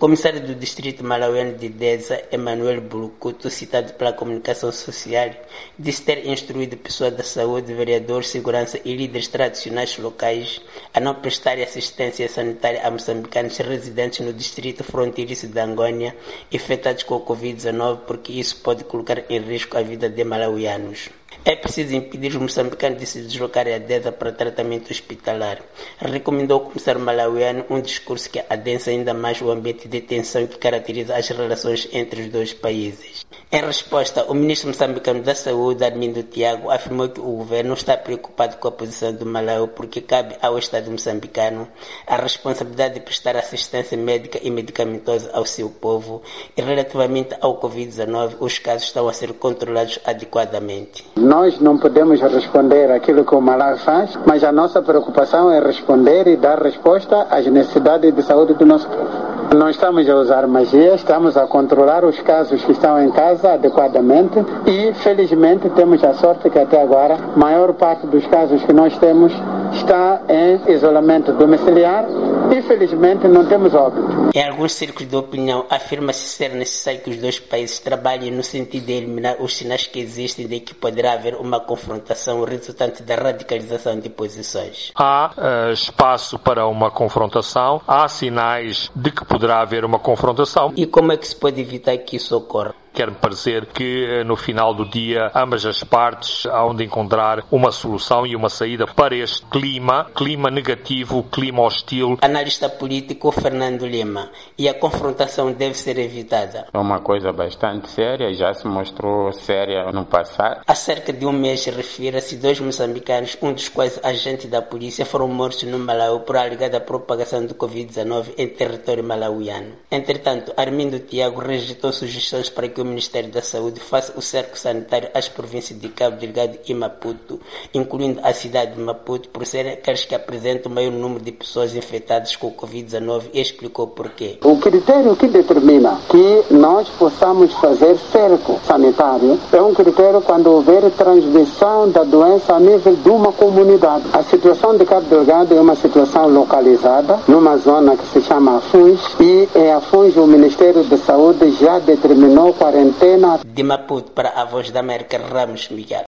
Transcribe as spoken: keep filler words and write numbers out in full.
comissário do Distrito Malauiano de Deza, Emanuel Bulucuto, citado pela comunicação social, disse ter instruído pessoas da saúde, vereadores, segurança e líderes tradicionais locais a não prestarem assistência sanitária a moçambicanos residentes no distrito fronteiriço de Angônia infectados com o covid dezenove, porque isso pode colocar em risco a vida de malauianos. É preciso impedir os moçambicanos de se deslocarem a Deza para tratamento hospitalar. Recomendou o comissário malauiano um discurso que adensa ainda mais o ambiente de tensão que caracteriza as relações entre os dois países. Em resposta, o ministro moçambicano da Saúde, Armindo Tiago, afirmou que o governo não está preocupado com a posição do Malau porque cabe ao Estado moçambicano a responsabilidade de prestar assistência médica e medicamentosa ao seu povo e relativamente ao covid dezenove, os casos estão a ser controlados adequadamente. Nós não podemos responder aquilo que o Malau faz, mas a nossa preocupação é responder e dar resposta às necessidades de saúde do nosso povo. Não estamos a usar magia, estamos a controlar os casos que estão em casa adequadamente e, felizmente, temos a sorte que até agora a maior parte dos casos que nós temos está em isolamento domiciliar e, felizmente, não temos óbito. Em alguns círculos de opinião, afirma-se ser necessário que os dois países trabalhem no sentido de eliminar os sinais que existem de que poderá haver uma confrontação resultante da radicalização de posições. Há uh, espaço para uma confrontação, há sinais de que poderá haver uma confrontação. E como é que se pode evitar que isso ocorra? Quer-me parecer que no final do dia ambas as partes hão de encontrar uma solução e uma saída para este clima, clima negativo, clima hostil. Analista político Fernando Lima. E a confrontação deve ser evitada. É uma coisa bastante séria, já se mostrou séria no passado. Há cerca de um mês refere-se dois moçambicanos, um dos quais agente da polícia, foram mortos no Malau por alegada propagação do covid dezenove em território malauiano. Entretanto, Armindo Tiago rejeitou sugestões para que o Ministério da Saúde faça o cerco sanitário às províncias de Cabo Delgado e Maputo, incluindo a cidade de Maputo, por serem aqueles que apresentam o maior número de pessoas infectadas com o covid dezenove, e explicou porquê. O critério que determina que nós possamos fazer cerco sanitário é um critério quando houver transmissão da doença a nível de uma comunidade. A situação de Cabo Delgado é uma situação localizada numa zona que se chama Afuns, e em Afuns o Ministério da Saúde já determinou quarentena. De Maputo para a Voz da América, Ramos Miguel.